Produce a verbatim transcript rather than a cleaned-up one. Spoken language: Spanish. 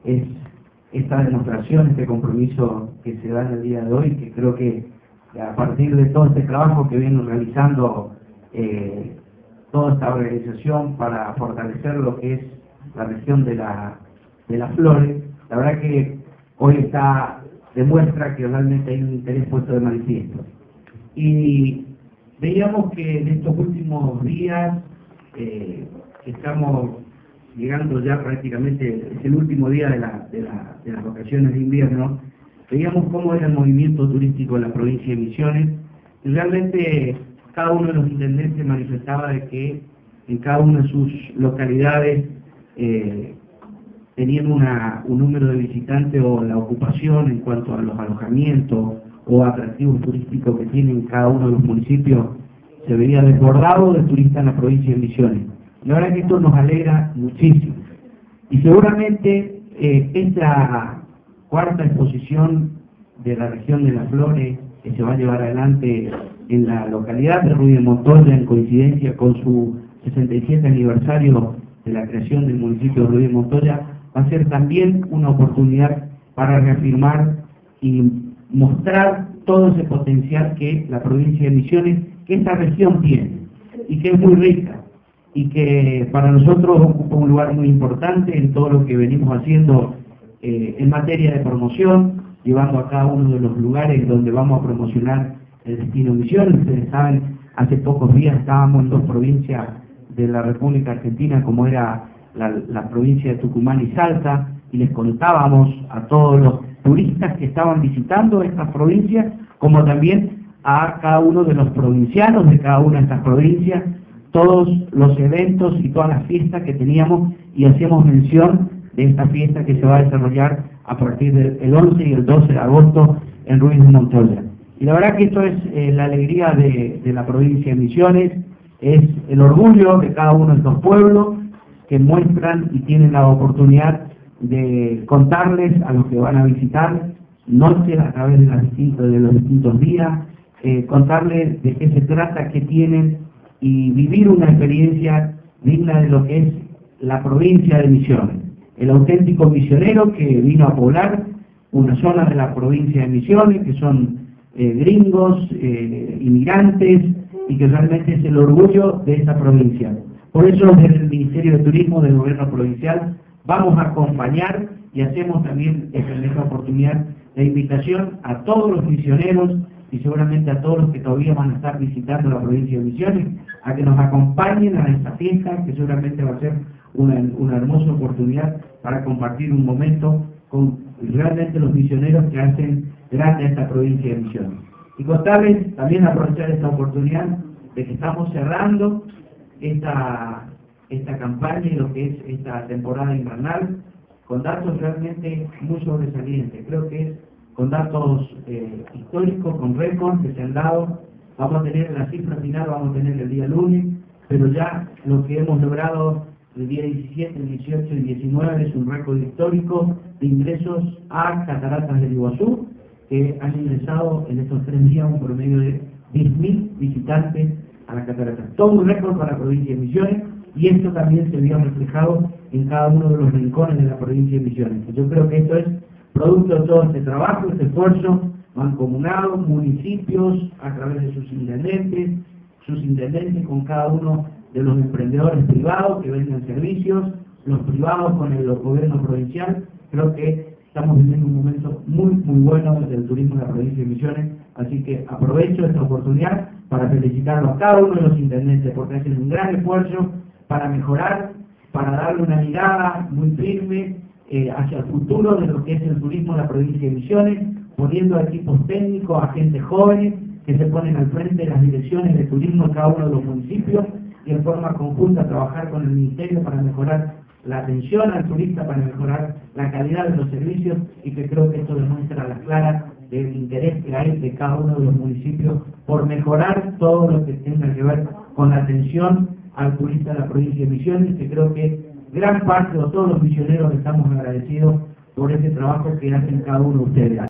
es esta demostración, este compromiso que se da en el día de hoy, que creo que a partir de todo este trabajo que viene realizando eh, toda esta organización para fortalecer lo que es la región de, la, de las flores, la verdad que hoy está demuestra que realmente hay un interés puesto de manifiesto. Y veíamos que en estos últimos días eh, estamos llegando ya prácticamente, es el último día de, la, de, la, de las vacaciones de invierno, veíamos cómo era el movimiento turístico en la provincia de Misiones, y realmente cada uno de los intendentes manifestaba de que en cada una de sus localidades eh, tenían una, un número de visitantes o la ocupación en cuanto a los alojamientos o atractivos turísticos que tienen cada uno de los municipios, se veía desbordado de turistas en la provincia de Misiones. La verdad que esto nos alegra muchísimo. Y seguramente eh, esta cuarta exposición de la región de las flores que se va a llevar adelante en la localidad de Ruiz de Montoya en coincidencia con su sesenta y siete aniversario de la creación del municipio de Ruiz de Montoya, va a ser también una oportunidad para reafirmar y mostrar todo ese potencial que la provincia de Misiones, que esta región tiene, y que es muy rica, y que para nosotros ocupa un lugar muy importante en todo lo que venimos haciendo eh, en materia de promoción, llevando a cada uno de los lugares donde vamos a promocionar el destino Misiones. Ustedes saben, hace pocos días estábamos en dos provincias de la República Argentina, como era la, la provincia de Tucumán y Salta, y les contábamos a todos los turistas que estaban visitando estas provincias, como también a cada uno de los provincianos de cada una de estas provincias, todos los eventos y todas las fiestas que teníamos, y hacíamos mención de esta fiesta que se va a desarrollar a partir del once y el doce de agosto en Ruiz de Montoya. Y la verdad que esto es eh, la alegría de, de la provincia de Misiones, es el orgullo de cada uno de estos pueblos que muestran y tienen la oportunidad de contarles a los que van a visitar, noches a través de, las distintos, de los distintos días, eh, contarles de qué se trata, qué tienen, y vivir una experiencia digna de lo que es la provincia de Misiones. El auténtico misionero que vino a poblar una zona de la provincia de Misiones, que son eh, gringos, eh, inmigrantes, y que realmente es el orgullo de esta provincia. Por eso desde el Ministerio de Turismo del Gobierno Provincial vamos a acompañar y hacemos también en esta oportunidad la invitación a todos los misioneros y seguramente a todos los que todavía van a estar visitando la provincia de Misiones, a que nos acompañen a esta fiesta, que seguramente va a ser una, una hermosa oportunidad para compartir un momento con realmente los misioneros que hacen grande a esta provincia de Misiones. Y contarles, también aprovechar esta oportunidad de que estamos cerrando esta, esta campaña y lo que es esta temporada invernal con datos realmente muy sobresalientes. Creo que es con datos eh, históricos, con récords que se han dado. Vamos a tener la cifra final, vamos a tener el día lunes, pero ya lo que hemos logrado el día diecisiete, dieciocho y diecinueve es un récord histórico de ingresos a Cataratas del Iguazú, que han ingresado en estos tres días un promedio de diez mil visitantes a las cataratas. Todo un récord para la provincia de Misiones, y esto también se vio reflejado en cada uno de los rincones de la provincia de Misiones. Yo creo que esto es producto de todo este trabajo, este esfuerzo mancomunado, municipios a través de sus intendentes, sus intendentes con cada uno de los emprendedores privados que venden servicios, los privados con el gobierno provincial. Creo que estamos viviendo un momento muy, muy bueno del turismo de la provincia de Misiones, así que aprovecho esta oportunidad para felicitarlo a cada uno de los intendentes porque hacen un gran esfuerzo para mejorar, para darle una mirada muy firme eh, hacia el futuro de lo que es el turismo de la provincia de Misiones, poniendo a equipos técnicos, a gente joven que se ponen al frente de las direcciones de turismo en cada uno de los municipios y en forma conjunta trabajar con el Ministerio para mejorar la atención al turista, para mejorar la calidad de los servicios, y que creo que esto demuestra a las claras del interés que hay de cada uno de los municipios por mejorar todo lo que tenga que ver con la atención al turista de la provincia de Misiones, que creo que gran parte de todos los misioneros estamos agradecidos por ese trabajo que hacen cada uno de ustedes.